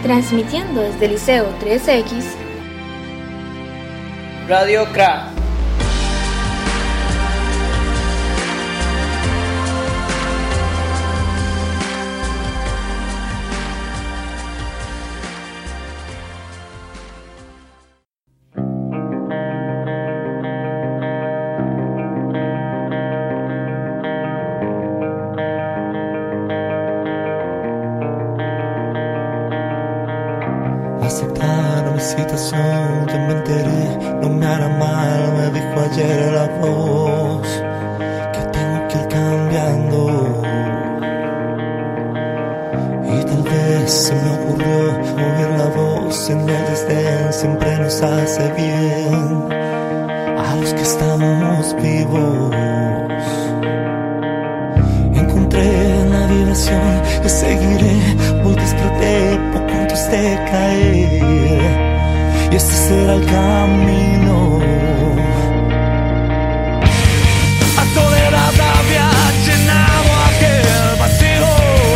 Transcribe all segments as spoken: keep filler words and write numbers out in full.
Transmitiendo desde el Liceo tres equis, Radio Cra. Aceptar mi situación, ya me enteré, no me hará mal, me dijo ayer la voz, que tengo que ir cambiando. Y tal vez se me ocurrió oír la voz en el desdén, siempre nos hace bien a los que estamos vivos. Encontré la vibración y seguiré, hoy desperté poco antes de caer, y este será el camino. A soledad había llenado aquel vacío,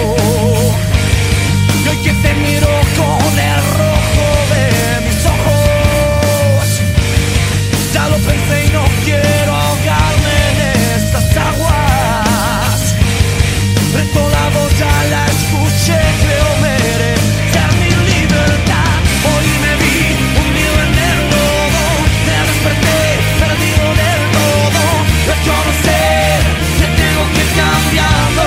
y hoy que te miro con el rojo de mis ojos, ya lo pensé y no quiero ahogarme en estas aguas. De tu lado ya la escuché, creo merecer mi libertad. Hoy me vi hundido en el lodo, me desperté perdido del todo. Reconocer que tengo que ir cambiando.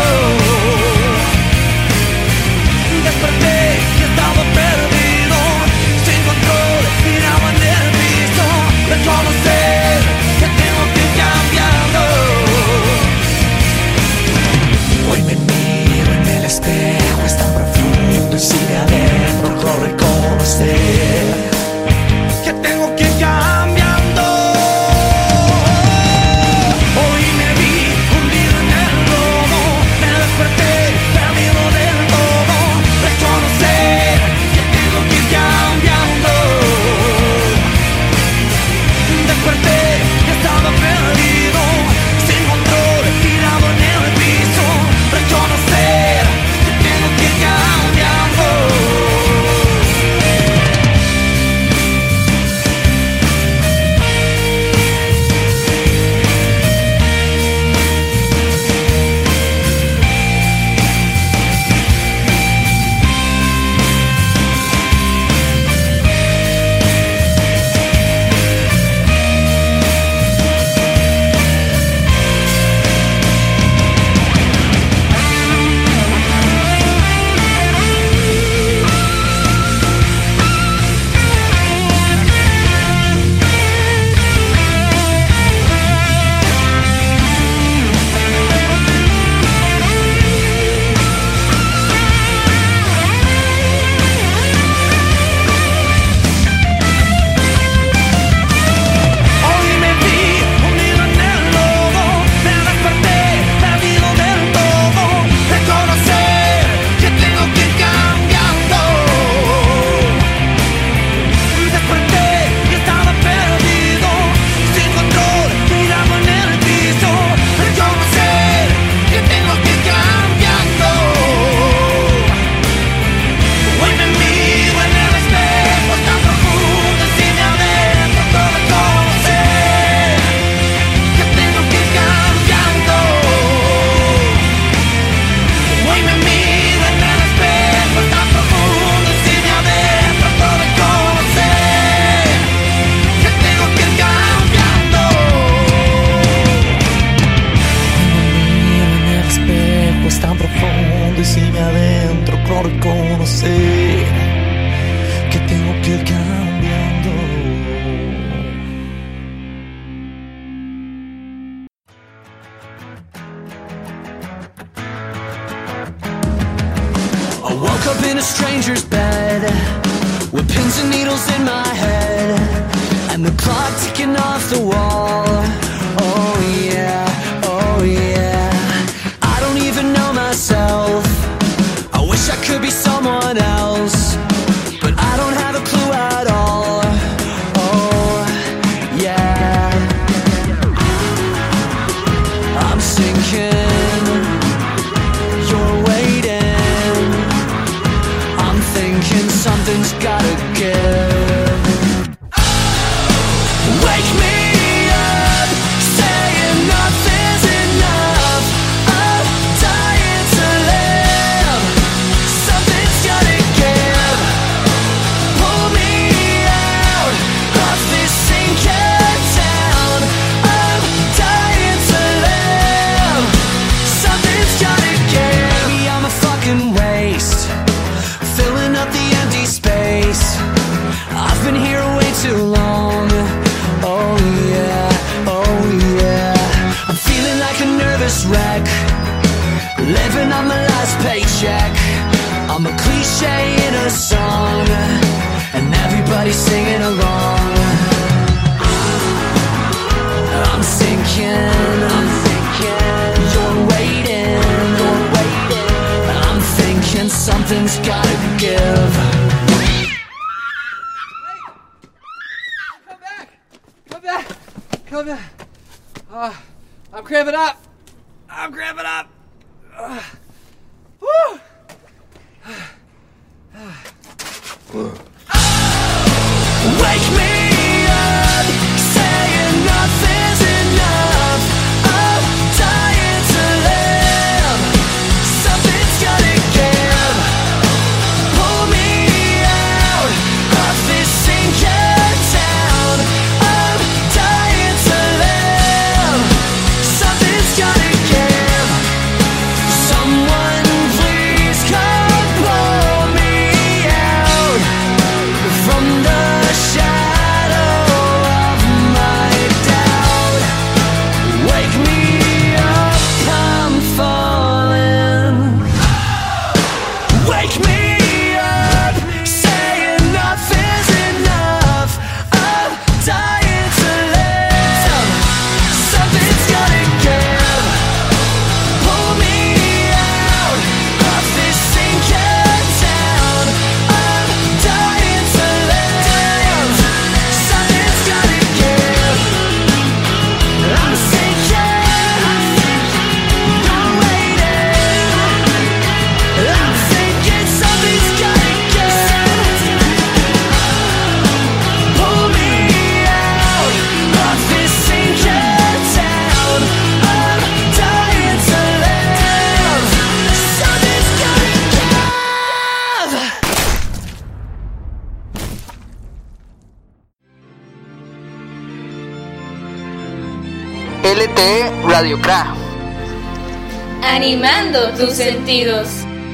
Desperté y estaba perdido, sin control, tirado en el piso. Reconocer que tengo que ir cambiando. Hoy me miro en el espejo, es tan profundo y sigue adentro, creo reconocer que tengo que ir cambiando. Hoy me vi hundido en el lodo, me desperté perdido del todo. Reconocer que tengo que ir cambiando. Desperté y estaba perdido, sin control, tirado en el piso. Reconocer que tengo que ir cambiando. Woke up in a stranger's bed with pins and needles in my head and the clock ticking off the wall. Oh yeah, oh yeah. I don't even know myself. I wish I could be someone else, but I don't have a clue at all. Oh yeah. I'm sinking, you're waiting. I'm thinking something living on my last paycheck. I'm a cliche in a song, and everybody's singing along. I'm sinking, I'm thinking, you're waiting, you're waiting. I'm thinking something's gotta give. Come back! Come back! Come back! Uh, I'm cramping up! I'm cramping up! Uh, woo! Wake me up, saying nothing's enough. I'm dying to live. Something's gotta give. Pull me out of this sinking town. I'm dying to live. Something's gotta give. Someone please come pull me out from the shadow of my doubt. Wake me up, I'm falling. Wake me up, saying nothing's enough. I'm dying to live. Something's gotta give. Pull me out of this sinking town. I'm dying to live. Something's gotta give. I'm sinking, you're waiting. I'm thinking something's gotta give. Pull me out of this sinking town. I'm dying to live. Something's gotta give. L T E Radio C R A. Animando tus sentidos.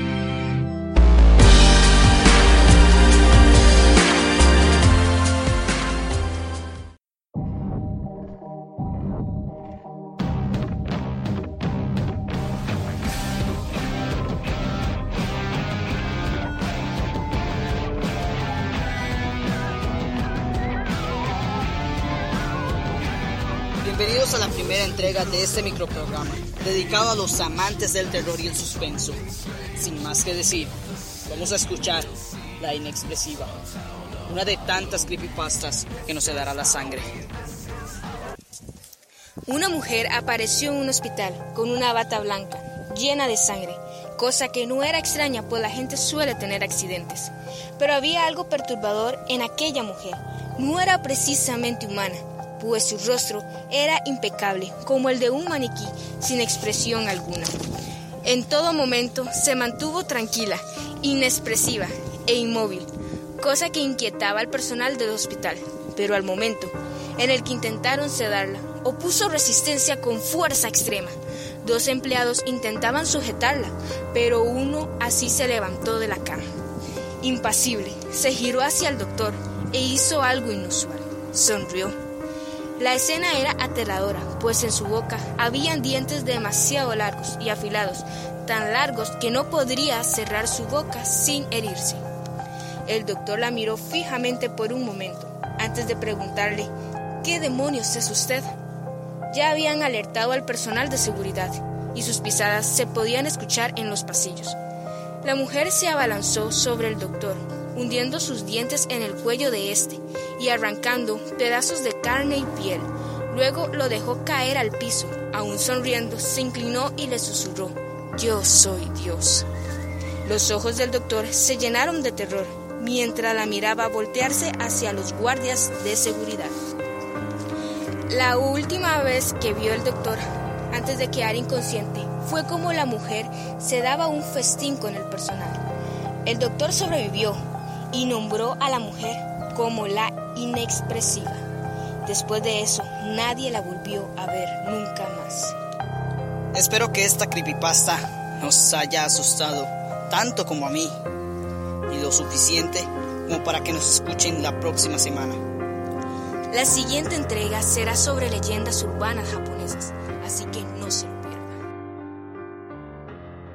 Bienvenidos a la primera entrega de este microprograma, dedicado a los amantes del terror y el suspenso. Sin más que decir, vamos a escuchar La Inexpresiva, una de tantas creepypastas que nos helará la sangre. Una mujer apareció en un hospital con una bata blanca, llena de sangre, cosa que no era extraña pues la gente suele tener accidentes. Pero había algo perturbador en aquella mujer. No era precisamente humana, pues su rostro era impecable, como el de un maniquí, sin expresión alguna. En todo momento se mantuvo tranquila, inexpresiva e inmóvil, cosa que inquietaba al personal del hospital, pero al momento en el que intentaron sedarla, opuso resistencia con fuerza extrema. Dos empleados intentaban sujetarla, pero uno así se levantó de la cama. Impasible, se giró hacia el doctor e hizo algo inusual. Sonrió. La escena era aterradora, pues en su boca habían dientes demasiado largos y afilados, tan largos que no podría cerrar su boca sin herirse. El doctor la miró fijamente por un momento, antes de preguntarle, ¿qué demonios es usted? Ya habían alertado al personal de seguridad, y sus pisadas se podían escuchar en los pasillos. La mujer se abalanzó sobre el doctor, hundiendo sus dientes en el cuello de este y arrancando pedazos de carne y piel. Luego lo dejó caer al piso. Aún sonriendo, se inclinó y le susurró: «Yo soy Dios». Los ojos del doctor se llenaron de terror mientras la miraba voltearse hacia los guardias de seguridad. La última vez que vio el doctor, antes de quedar inconsciente, fue como la mujer se daba un festín con el personal. El doctor sobrevivió y nombró a la mujer como la Inexpresiva. Después de eso, nadie la volvió a ver nunca más. Espero que esta creepypasta nos haya asustado tanto como a mí, y lo suficiente como para que nos escuchen la próxima semana. La siguiente entrega será sobre leyendas urbanas japonesas, así que no se lo pierdan.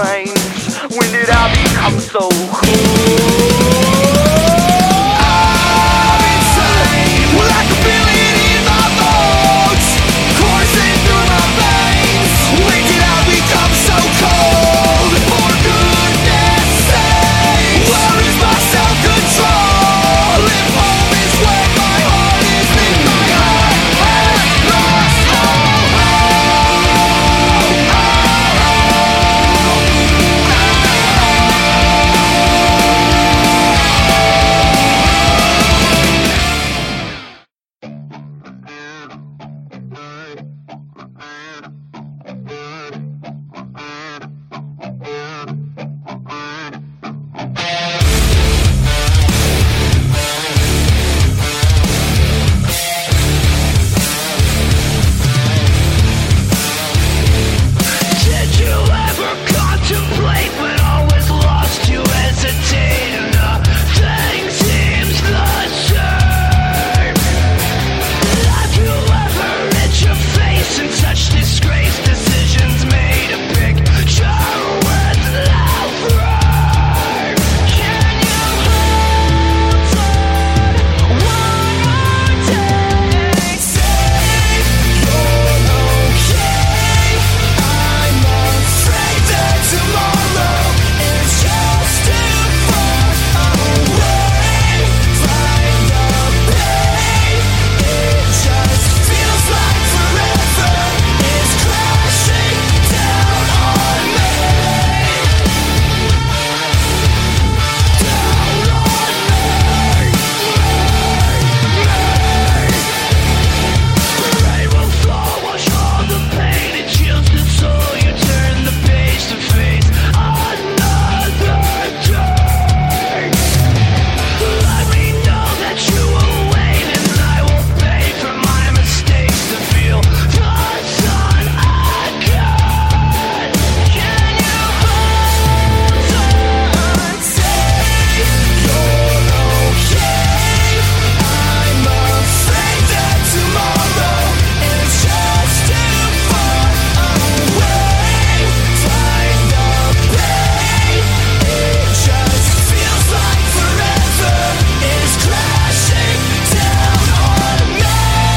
minds. When did I become so cool? I'm insane. Well, I can feel it in my bones, coursing through my veins. When did I become so cold? For goodness sake, where is my self-control? If home is where my heart is, then my heart has lost all hope. Did you ever contemplate when all was lost? You hesitate and nothing seems the same. Have you ever hit your face in such disgrace? Decisions made a picture with loud frame. Can you hold on one more day? Say you're okay. I'm afraid that tomorrow is just too far away. Find the pain. It just feels like forever is crashing down on me. Down on me. Rain will fall, wash all the pain. It chills the soul. You turn the page to face another day. Let me know that you will wait, and I will pay for my mistakes to feel the sun again. Can you hold on? Say you're okay. I'm afraid that tomorrow is just too far away. Find the pain. It just feels like forever is crashing down on me.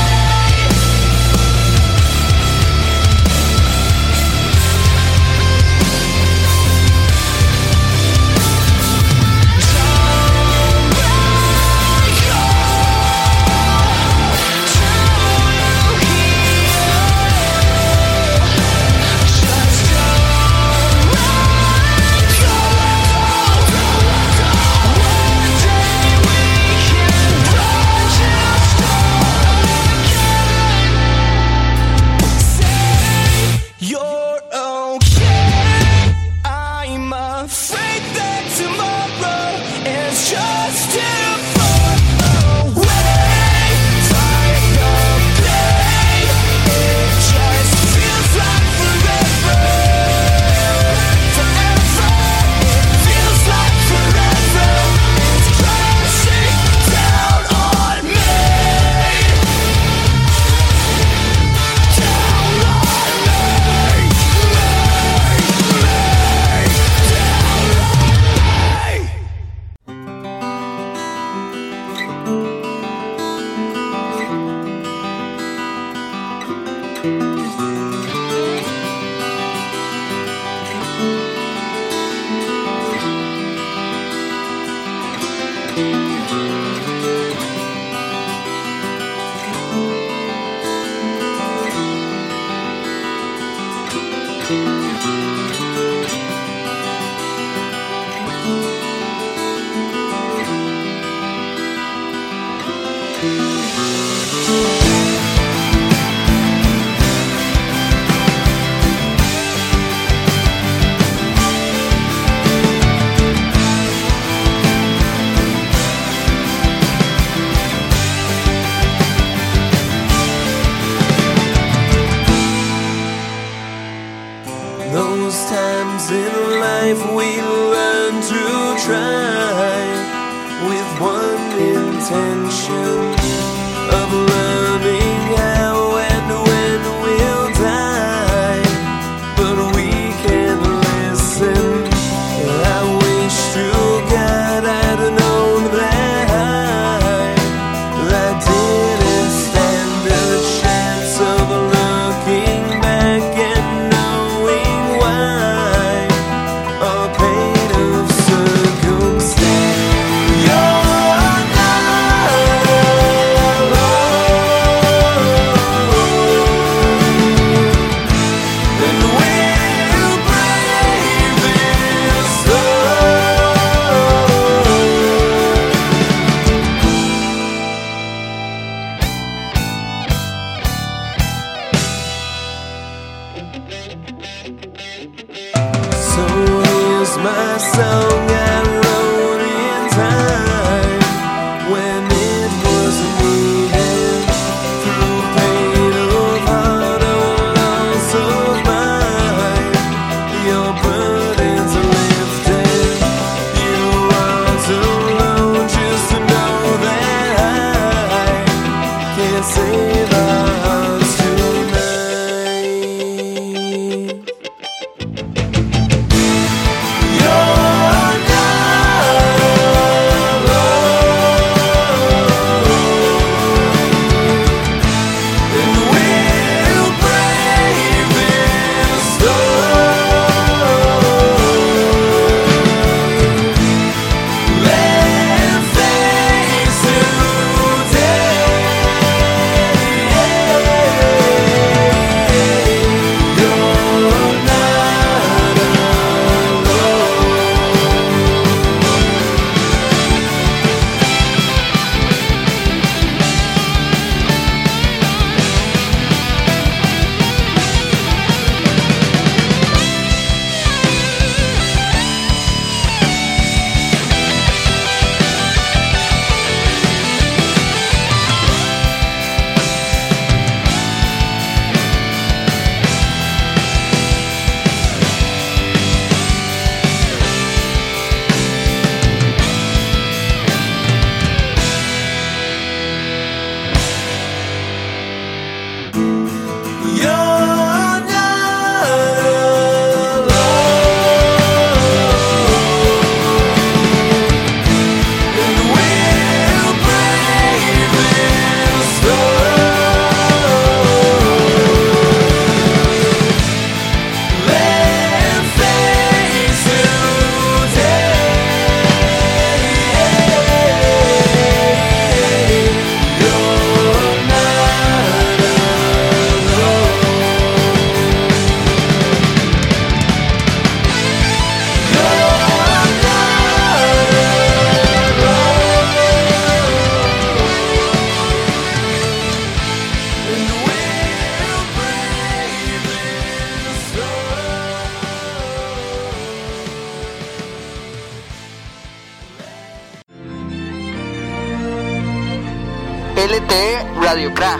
You're okay. I'm afraid that tomorrow is just too far away. Find the pain. It just feels like forever. Forever. It feels like forever. It's crashing down on me. Down on me. Those times in life we learn to try with one intention of learning how and when we'll die, but we can't listen is my song I wrote in time when it wasn't needed. Through pain of heart or loss of mind, your burdens are lifted. You aren't alone, just to know that I can't save our hearts tonight. You're not alone, and we'll brave this storm. Let's face today, you're not alone. You're not alone, and we'll brave this storm. Let's face today, you're not alone. L T E Radio Cra.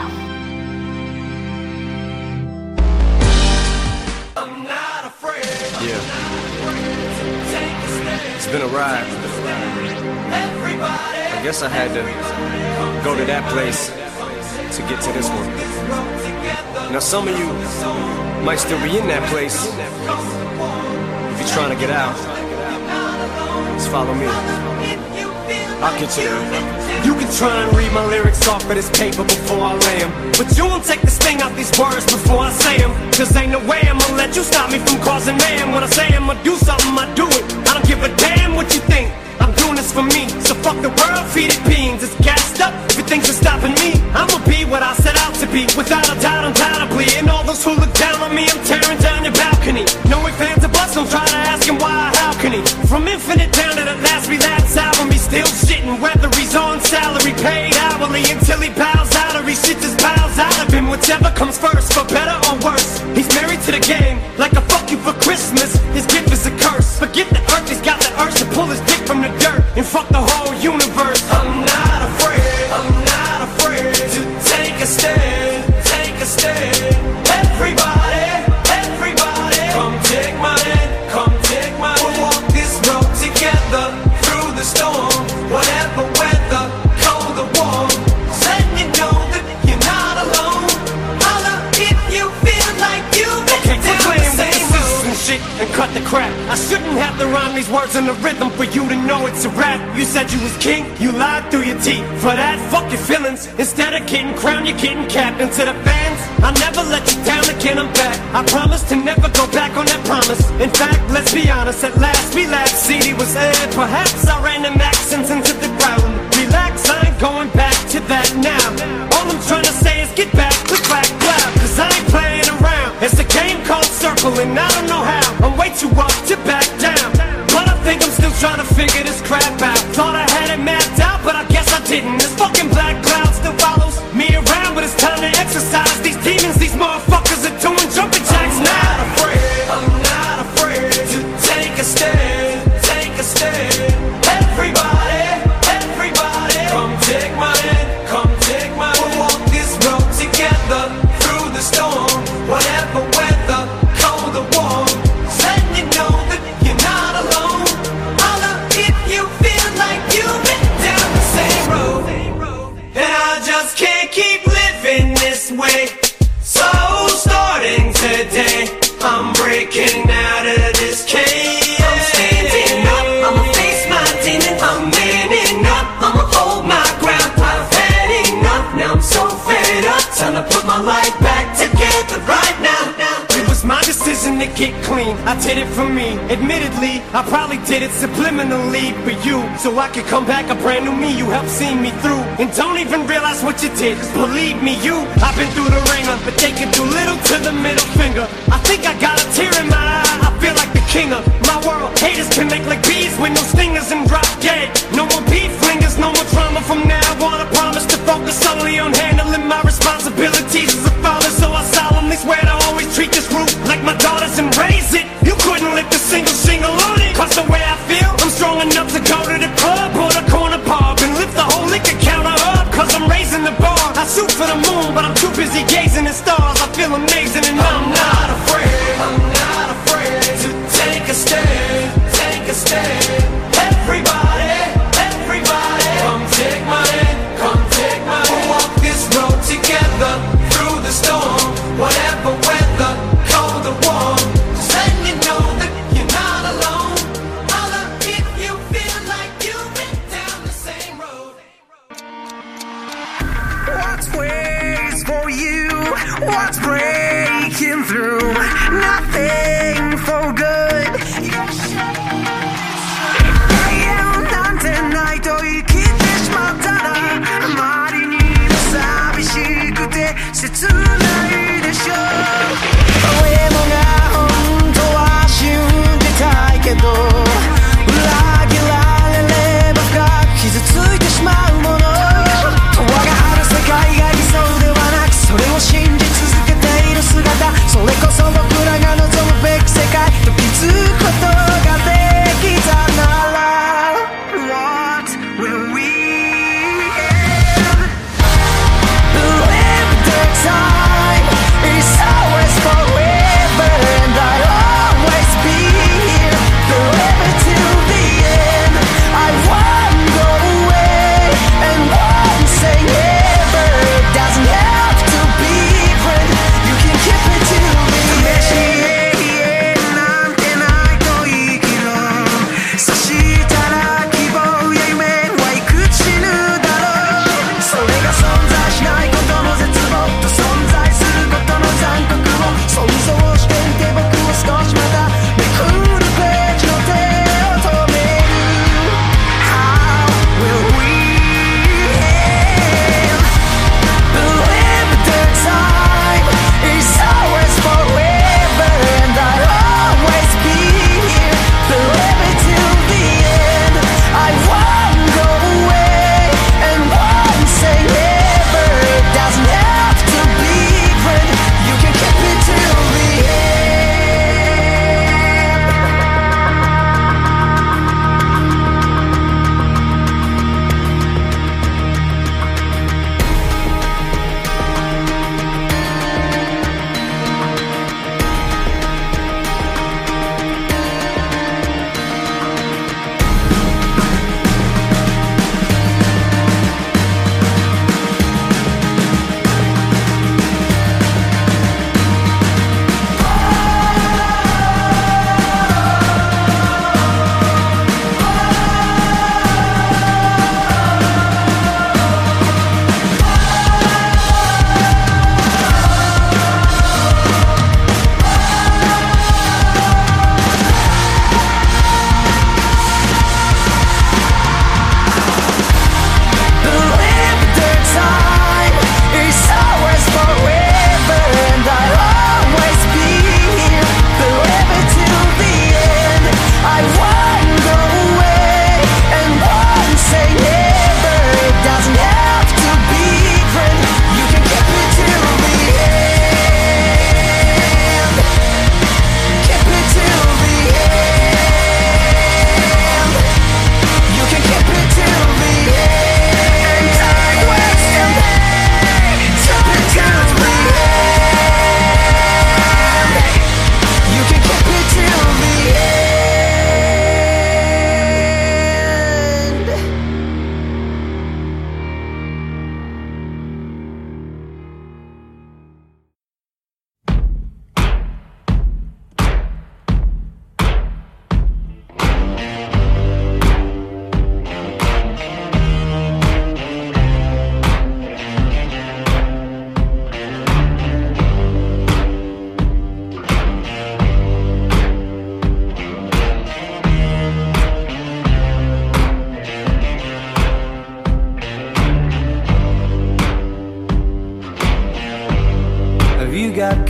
Yeah. It's been a ride. I guess I had to go to that place to get to this one. Now some of you might still be in that place. If you're trying to get out, just follow me. I'll get you there. You can try and read my lyrics off of this paper before I lay 'em, but you won't take the sting out these words before I say 'em. Cause ain't no way I'ma let you stop me from causing mayhem. When I say I'ma do something, I do it. I don't give a damn what you think. I'm doing this for me, so fuck the world, feed it beans. It's gassed up, if it thinks it's stopping me, I'ma be what I set out to be, without a doubt, undoubtedly. And all those who look down on me, I'm tearing down your balcony. No ifs, ands, or buts, don't try to ask him why, how can he? From infinite down to the last relapse album, he's still shitting, whether he's on salary, paid hourly, until he bows out or he shits his bowels out of him. Whichever comes first, for better or worse. He's married to the game, like a fuck you for Christmas. His gift is a curse. Forget the earth, he's got the urge to pull his dick from the dirt and fuck the whole universe. I'm not afraid, I'm not afraid to take a stand, take a stand. Everybody, everybody, come take my hand, come take my hand. We'll walk this road together through the storm, whatever weather, cold or warm. Just letting you know that you're not alone. Holla if you feel like you've been okay, down the same road. And shit and cut the crap. I shouldn't have to rhyme these words in the rhythm for you to know it's a rap. You said you was king, you lied through your teeth. For that, fuck your feelings. Instead of getting crowned, you're getting capped. And to the fans, I'll never let you down again, I'm back. I promise to never go back on that promise. In fact, let's be honest, at last we laughed. C D was aired, perhaps I ran them accents into the ground. Relax, I ain't going back to that now. All I'm trying to say is get back, click back, clap. Cause I ain't playing around. It's a game called Circle and I don't know how. I'm way too up to back down, but I think I'm still trying to figure this crap out. Thought I had it mapped out, but I guess I didn't. This fucking black cloud still follows me around, but it's time to exercise these demons. These motherfuckers are doing jumping jacks now. I'm not afraid, I'm not afraid to take a stand. to get clean. I did it for me. Admittedly, I probably did it subliminally for you, so I could come back a brand new me. You helped see me through, and don't even realize what you did, 'cause believe me, you, I've been through the ringer, but they can do little to the middle finger. I think I got a tear in my eye. I feel like the king of my world. Haters can make like bees with no stingers and drop dead. No more beef flingers, no more drama from now on. I promise to focus solely on handling my responsibilities as a father, so I solemnly swear to always treat this group like my daughters and raise it. You couldn't lift a single shingle on it, 'cause the way I feel, I'm strong enough to go to the club or the corner pub and lift the whole liquor counter up, 'cause I'm raising the bar. I shoot for the moon, but I'm too busy gazing at stars. I feel amazing and I'm not afraid. I'm not afraid to take a stand.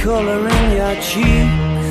color in your cheeks.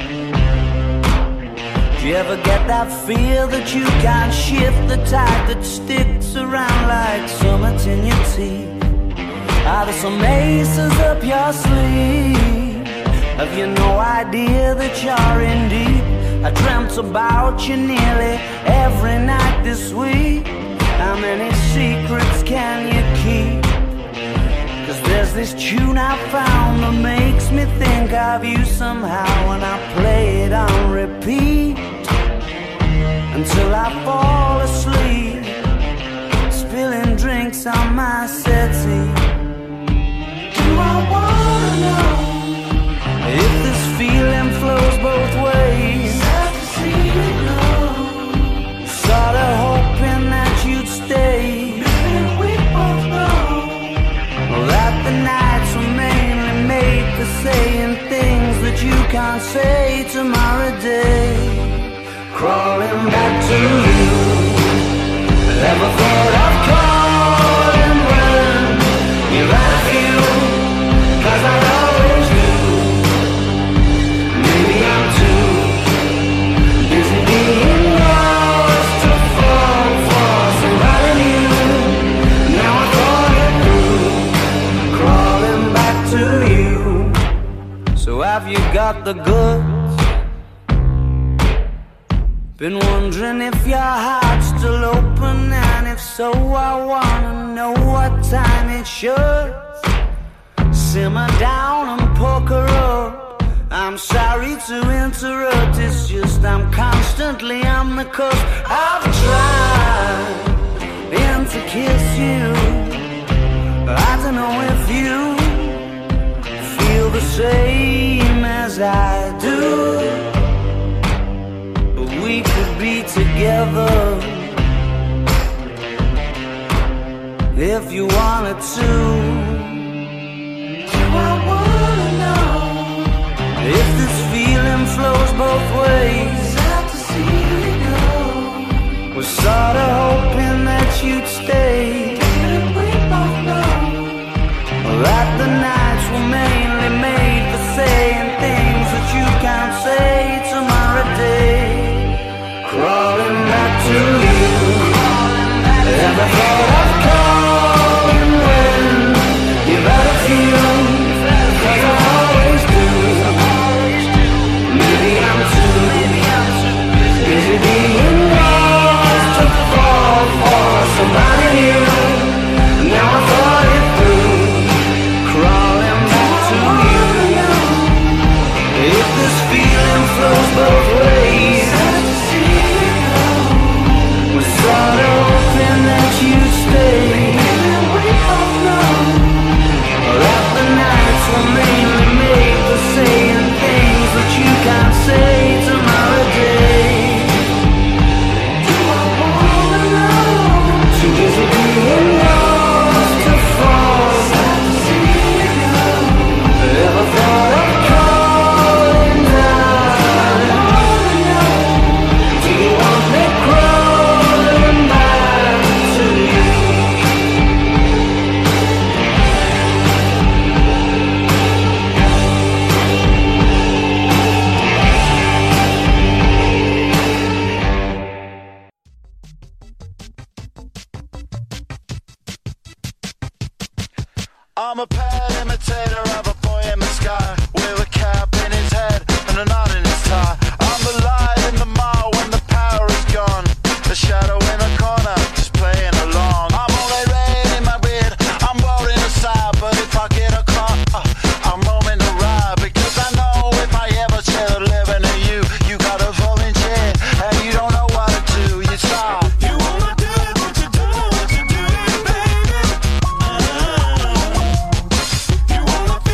Do you ever get that feel that you can't shift, the tide that sticks around like summits in your teeth? Are there some aces up your sleeve? Have you no idea that you're in deep? I dreamt about you nearly every night this week. How many secrets can you keep? Cause there's this tune I found that makes me think of you somehow, and I play it on repeat until I fall asleep, spilling drinks on my settee. Do I wanna know if this feeling flows both ways? Sad to see you go. Sorta hoping that you'd stay. Maybe we both know that the nights were mainly made for saying things that you can't say tomorrow day. Crawling back to you. Never thought I'd calling when you're out of you, cause I always do. Maybe I'm too busy being lost to fall for somebody new. Now I thought it through, crawling back to you. So have you got the goods? Been wondering if your heart's still open, and if so, I wanna know what time it should. Simmer down and poker up. I'm sorry to interrupt, it's just I'm constantly on the cusp. I've tried and to kiss you. I don't know if you feel the same as I do. We could be together if you wanted to. Do I wanna know if this feeling flows both ways? Sad to see you go. Was sorta hoping that you'd stay. Didn't we both know that the nights were mainly made for saying things that you can't say tomorrow day? Crawling back to you. Never thought I'd call when you've had a few, cause I always do. Maybe I'm too busy being lost to fall for somebody new. Now I thought it through, crawling back to you. If this feeling flows both ways, sorta hoping that you'd stay. We both know that the nights were mainly made for saying things that you can't say tomorrow day. Do I wanna know? Too busy being lost to fall. Sad to see you go. Ever thought of calling down? I wanna know. Do you want me cry? I'm a pale imitator of a boy in the sky, with a cap in his head and a knot in his tie. I'm the light in the mall when the power is gone, the shadow in the corner, just playing along. I'm only red in my beard, I'm rolling aside, but if I get a car, uh, I'm roaming the ride, because I know if I ever share a living in you, you gotta volunteer, and you don't know what to do, you stop. You wanna do it, what you do, what you do, baby. Uh, you wanna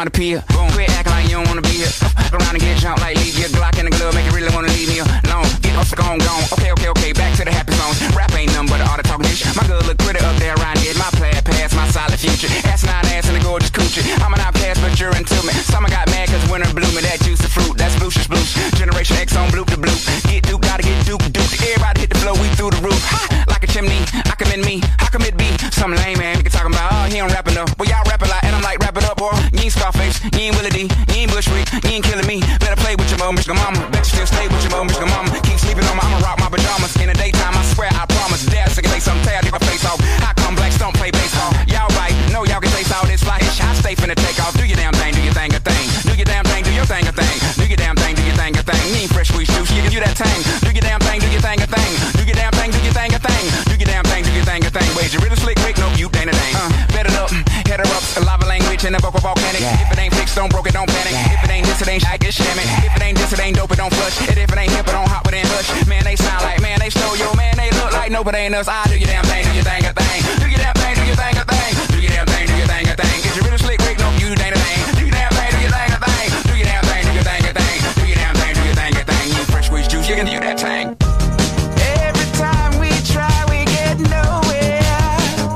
the pier. Boom. Quit acting like you don't wanna be here. Fuck around and get jumped like leave your Glock in the glove, make you really wanna leave me alone. Get off the gone, gone. Okay, okay, okay, back to the happy zone. Rap ain't nothing but an art of talking shit. My good look pretty up there around here. My plaid past, my solid future. Ass nine ass and a gorgeous coochie. I'm an outcast, but you're into me. Summer got mad cause winter blooming. That juicy fruit, that's blucious blues. Generation X on bloop to bloop. Get duke, gotta get duke, duke. Everybody hit the floor, we through the roof. Ha! Like a chimney, I commend me. How come it be some lame man? Nigga talking about, oh, he don't rap enough. Well, y'all rap a lot, and I'm like, wrap it up, boy. You ain't Scarface, you ain't Willie D, you ain't Bush Reed, you ain't killing me. Better play with your mom, Michigan mama. Bet you still stay with your mom, Michigan mama. Keep sleeping on my, I'ma rock my pajamas. In the daytime, I swear, I promise. Dad, sick of they some tear, get my face off. How come blacks don't play baseball? Y'all right, know y'all can taste all this fly ish. I stay finna take off. Do your damn thing, do your thing a thing. Do your damn thing, do your thing a thing. Do your damn thing, do your thing a thing. You ain't fresh squeeze juice, you can do that tang. Do your damn thing, do your thing a thing. Do your damn thing, do your thing a thing. Do your damn thing, do your thing a thing. Wait, you really slick, Rick? Nope, you ain't a thing. Uh, bet it up, head her up, a lava language and a vocal volcanic. Yeah. If it ain't fixed, don't broke it, don't panic. Yeah. If it ain't this, it ain't shit, it's shamming. If it ain't this, it ain't dope, it don't flush. And if it ain't hip, it don't hop within hush. Man, they sound like, man, they stole yo, man, they look like no, but ain't us. I do your damn thing, do your thing a thing. Do your damn thing, do your thing a thing. Do your damn thing, do your thing a thing. Is you really slick, Rick? Nope, you ain't a thing. Do your damn thing, do your thing a thing. Do your damn thing, do your thing a thing. Do your damn thing, do your thing a thing. You fresh squeeze juice, you can do that thing. Every time we try, we get nowhere.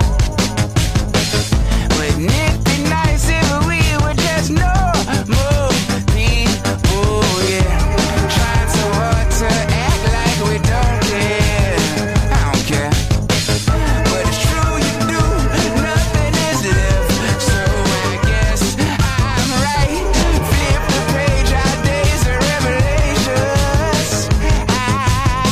Wouldn't it be nice if we were just normal people, yeah? Trying so hard to act like we don't care. I don't care. But it's true, you do. Nothing is left. So I guess I'm right. Flip the page, our days are revelations. I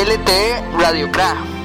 L T E Radio Cra.